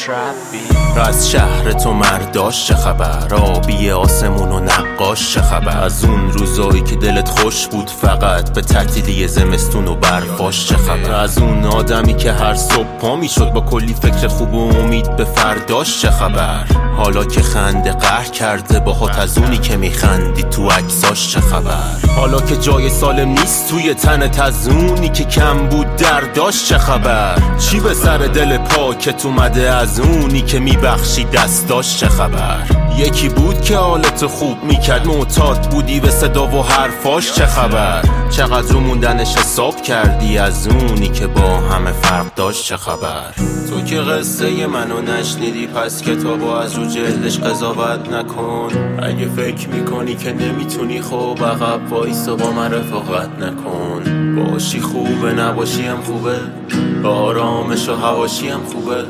از شهر تو مرداش چه خبر؟ آبی آسمون و نقاش چه خبر؟ از اون روزایی که دلت خوش بود فقط به تعطیلی زمستون و برفاش چه خبر؟ از اون آدمی که هر صبح پا میشد با کلی فکر خوب و امید به فرداش چه خبر؟ حالا که خنده قهر کرده باهات از اونی که میخندی تو عکساش چه خبر؟ حالا که جای سالم نیست توی تنت از اونی که کم بود درداش چه خبر؟ چی به سر دل پاکت اومده از اونی که میبخشی دستاش چه خبر؟ یکی بود که حالت خوب میکرد معتاد بودی به صدا و حرفاش چه خبر؟ چقدر موندنش حساب کردی از اونی که با همه فرق داشت چه خبر؟ تو که قصه منو نشنیدی پس کتابو از رو جلدش قضاوت نکن. اگه فکر میکنی که نمیتونی خب عقب وایسا با من رفاقت نکن. باشی خوبه نباشی هم خوبه، آرامش و هواشی هم خوبه.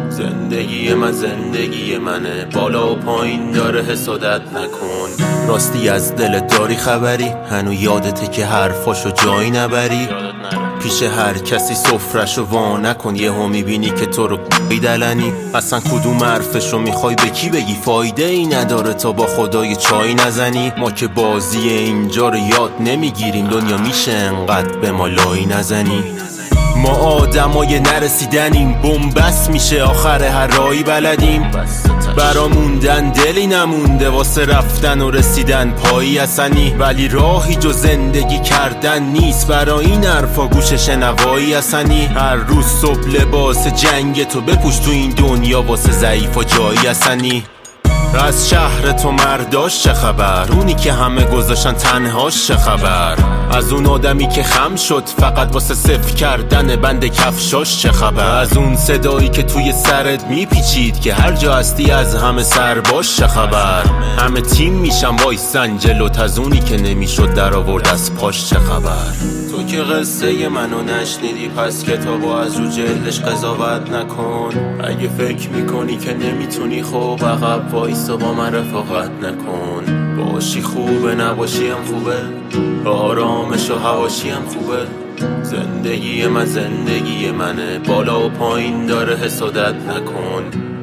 زندگی من زندگی منه، بالا و پایین داره حسادت نکن. راستی از دلت داری خبری؟ هنو یادته که حرفاشو جایی نبری؟ پیش هر کسی سفرشو وا نکن، یهو میبینی که تو رو دلنی. اصلا کدوم حرفشو میخوای به کی بگی؟ فایده ای نداره تا با خدای چای نزنی. ما که بازی اینجا رو یاد نمیگیریم، دنیا میشه انقدر به ما لای نزنی. ما آدمای نرسیدنیم، بن‌بست میشه آخر هر راهی بلدیم. برا موندن دلی نمونده واسه رفتن و رسیدن پایی حسنی. ولی راهی جو زندگی کردن نیست، برا این حرفا گوش شنوایی حسنی. هر روز صبح لباس جنگ تو بپوش تو این دنیا واسه ضعیف و جایی حسنی. از شهر تو مرداش چه خبر؟ اونی که همه گذاشتن تنهاش چه خبر؟ از اون آدمی که خم شد فقط واسه صفر کردن بند کفشاش چه خبر؟ از اون صدایی که توی سرت میپیچید که هر جا هستی از همه سر باش چه خبر؟ همه تیم میشن وایسن جلوت، از اونی که نمیشد در آورد از پاش چه خبر؟ تو که قصه منو نشنیدی پس کتابو از رو جلدش قضاوت نکن. اگه فکر میکنی که نمیتونی خب عقب وایسا با من رفاقت نکن. باشی خوبه نباشی هم خوبه، آرامش و هواشی هم خوبه. زندگی من زندگی منه، بالا و پایین داره حسادت نکن.